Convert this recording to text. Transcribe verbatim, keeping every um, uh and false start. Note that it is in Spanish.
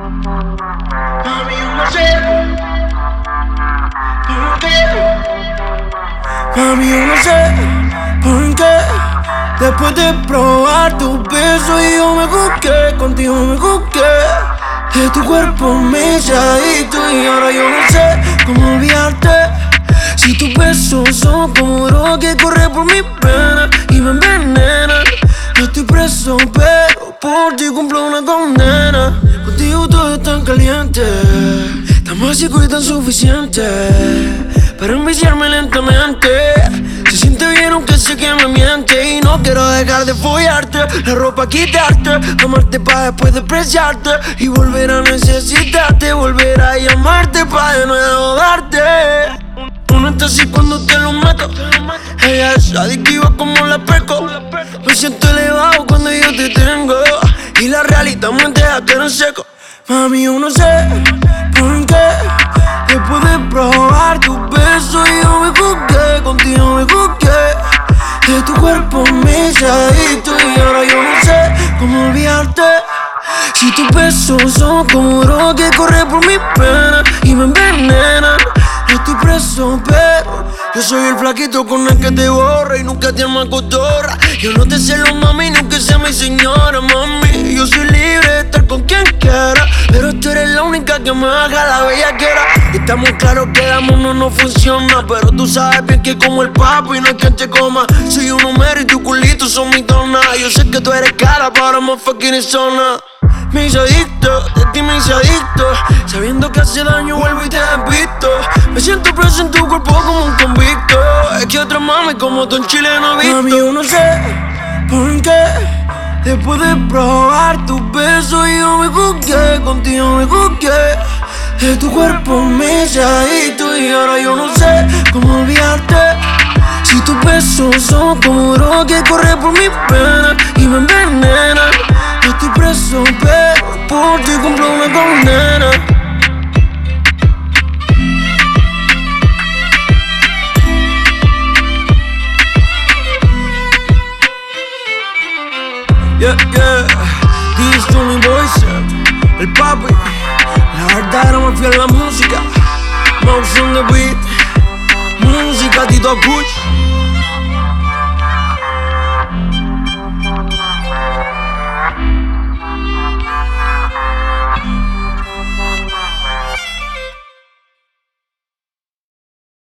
Mami, yo no sé por qué. Mami, yo no sé por qué. Después de probar tu beso y yo me busqué, contigo me busqué. De tu cuerpo me hice adicto y ahora yo no sé cómo olvidarte. Si tus besos son como droga que corre por mis venas y me envenenan. No estoy preso, pero por ti cumplo una condena. Contigo todo es tan caliente, tan básico y tan suficiente para enviciarme lentamente. Se siente bien aunque sé que me miente y no quiero dejar de follarte, la ropa quitarte, amarte pa' después despreciarte y volver a necesitarte, volver a llamarte pa' de nuevo darte. Uno está así cuando te lo meto, ella es adictiva como la peco. Me siento elevado cuando yo te tengo y la realidad me deja que no seco. Mami, yo no sé por qué. Después de probar tu beso yo me busqué, contigo me busqué. De tu cuerpo me hice adicto y ahora yo no sé cómo olvidarte. Si tus besos son como droga que corre por mis penas y me envenenan. No estoy preso, pero yo soy el flaquito con el que te borra y nunca te arma cotorra. Yo no te celo, mami, ni aunque sea mi señora, mami. Yo soy libre de estar con quien quiera, pero tú eres la única que me baja la bellaquera. Y estamos claros que el amor no nos funciona, pero tú sabes bien que como el papo y no hay quien te coma. Soy un número y tu culito son mi dona. Yo sé que tú eres cara, pero más fucking zona. Me hice adicto, de ti me hice adicto. Sabiendo que hace daño vuelvo y te despisto. Me siento preso en tu cuerpo como un convicto. Es que otra mami como tú en Chile no he visto. Mami, yo no sé por qué. Después de probar tu beso yo me busqué, contigo me busqué. De tu cuerpo me hice adicto y ahora yo no sé cómo olvidarte. Si tus besos son como droga que corre por mis venas y me envenenan. No estoy preso, pero por ti cumplo una condena. Yeah, yeah, this is Tony Boys, el papi. La verdad era más fiel a la música. Mouse on the beat, música Tito Kuch.